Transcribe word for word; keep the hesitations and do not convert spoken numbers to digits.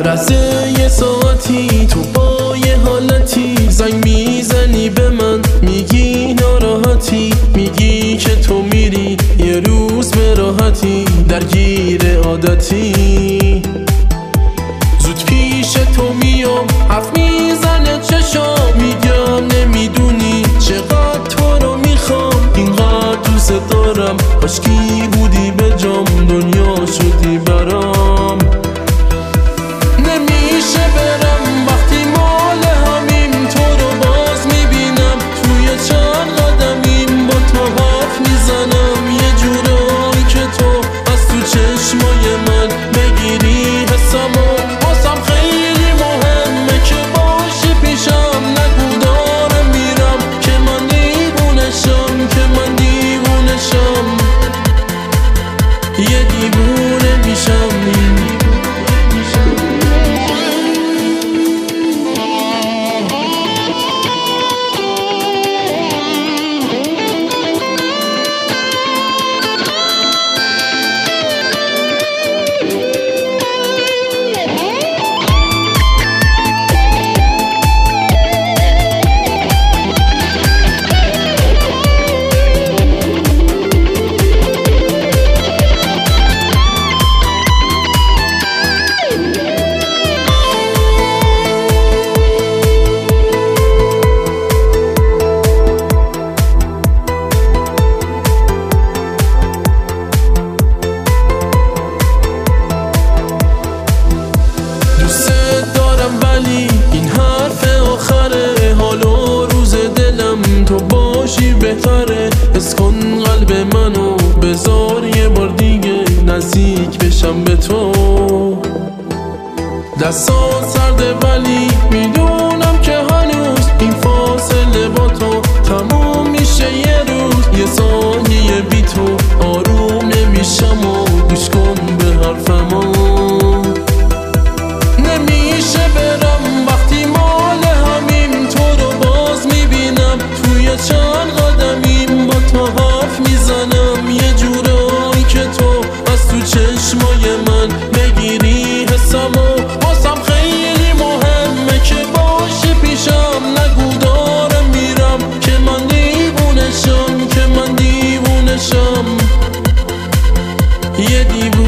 رسه یه ساعتی تو با یه حالتی زنگ میزنی به من، میگی ناراحتی، میگی که تو میری یه روز به راحتی، درگیر عادتی. زود پیش تو میام، حرف میزنه چشام، میگم نمیدونی چقدر تو رو میخوام، اینقدر دوست دارم، کاشکی بودی به جام، دنیا شدی برام. نمیشه برم وقتی مال همیم، تو رو باز میبینم توی چند قدمیم، با تو حرف میزنم یه جورایی که تو از تو چشمای من بگیری حسمو. واسم خیلی مهمه که باشی پیشم، نگو دارم میرم که من دیوونشم، که من دیوونشم، یه دیوونه میشم. این حرف آخره، حال و روز دلم تو باشی بهتره. حس کن قلب منو، بذار یه بار دیگه نزدیک بشم به تو. دستات سرده ولی میدونم که هنوز این فاصله با تو تموم میشه یه روز. یه ثانیه بی تو آروم نمیشم و گوش کن به حرفمو. نمیشه برم وقتی مال همیم، تو رو باز میبینم توی چند قدمیم، با تو حرف میزنم یه جورایی که تو از تو چشمای من بگیری حسمو. واسم خیلی مهمه که باشی پیشم، نگو دارم میرم که من دیوونشم، که من دیوونشم، یه دیوونه